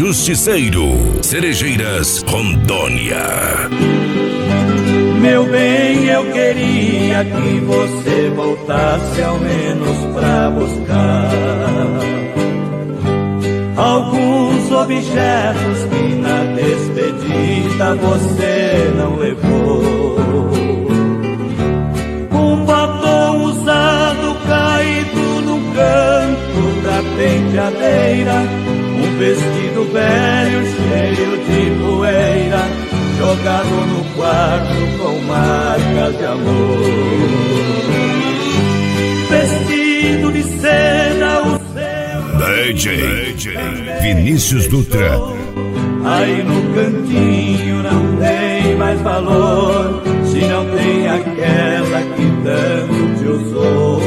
Justiceiro, Cerejeiras, Rondônia. Meu bem, eu queria que você voltasse ao menos pra buscar alguns objetos que na despedida você não levou. Um batom usado caído no canto da penteadeira, um vestido velho cheio de poeira, jogado no quarto com marcas de amor. Vestido de seda, o seu DJ Vinícius Dutra. Aí no cantinho não tem mais valor, se não tem aquela que tanto te usou.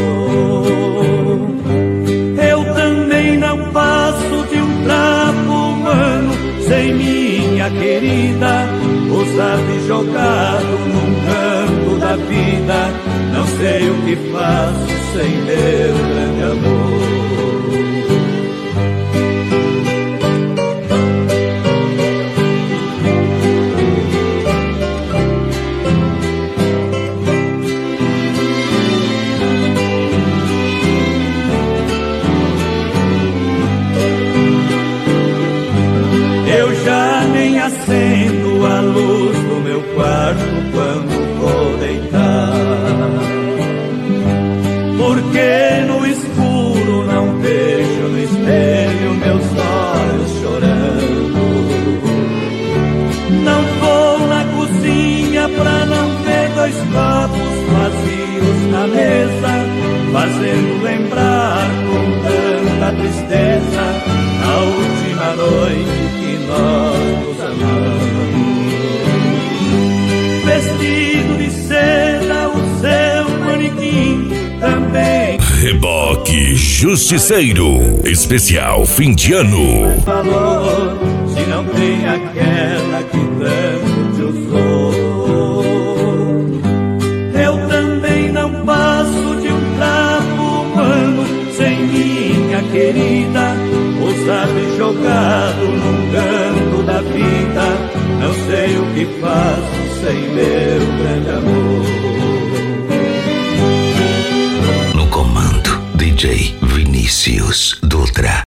Eu também não passo de um trapo humano sem minha querida, usado e jogado num canto da vida. Não sei o que faço sem meu grande amor. Acendo a luz do meu quarto quando vou deitar, porque no escuro não vejo no espelho meus olhos chorando. Não vou na cozinha pra não ver dois copos vazios na mesa, fazendo lembrar com tanta tristeza a última noite que nós nos amamos. Vestido de seda, o seu manequim também. Reboque Justiceiro, especial fim de ano. Valor, se não tem aquela que tanto te usou. Eu também não passo de um trapo humano sem minha querida, usado e jogado num canto da vida. Não sei o que faço sem meu grande amor. No comando, DJ Vinícius.